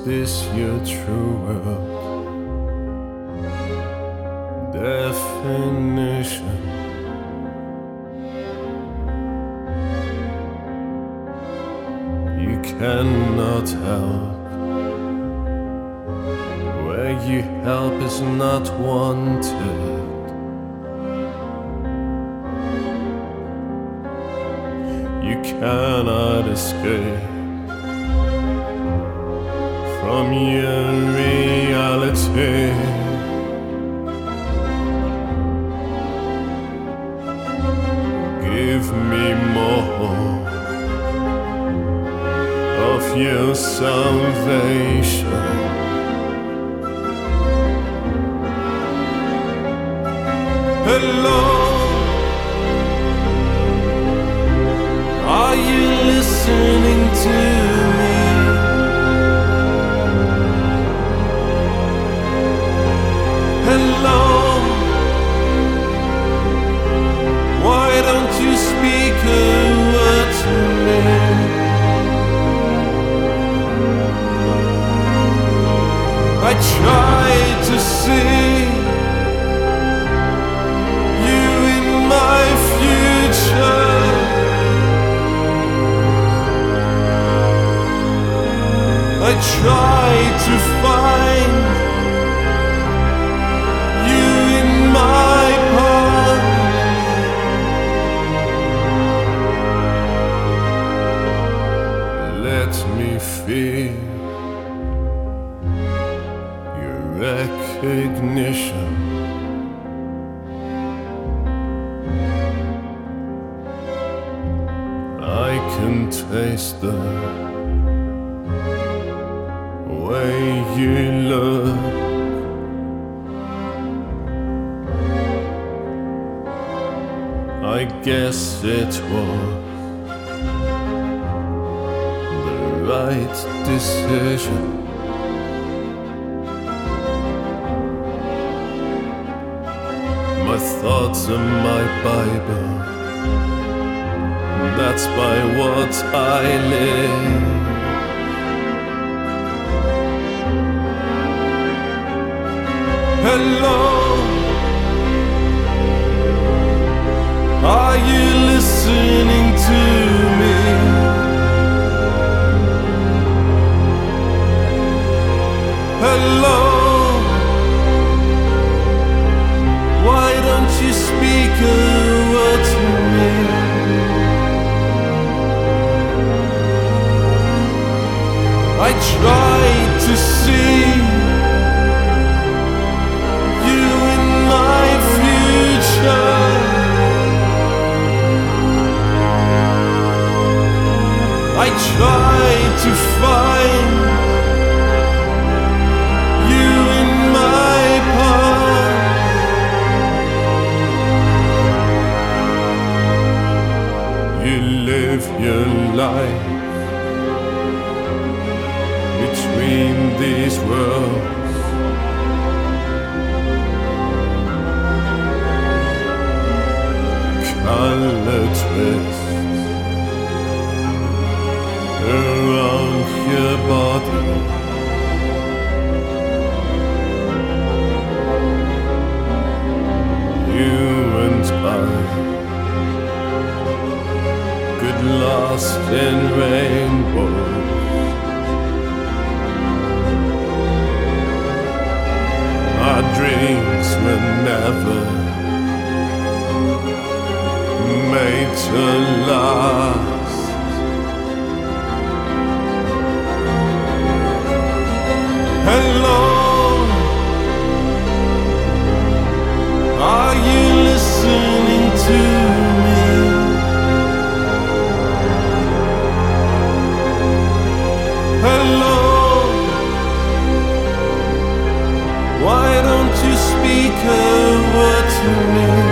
this your true world definition? You cannot help where you help is not wanted. You cannot escape from your reality. Give me more of your salvation. Hello, are you listening to me? Hello, why don't you speak a word to me? I try to see you in my future. I try to find you in my past. Let me feel your recognition. I can taste the way you look. I guess it was the right decision. My thoughts are my Bible. That's by what I live. Hello, are you listening to me? Hello, why don't you speak a word to me? I try to see you in my future. I try to find you in my past. You live your life between these worlds. Color twists around your body. You and I get lost in rainbows. Our dreams were never made to last. Hello, are you listening to me? Hello, why don't you speak a word to me?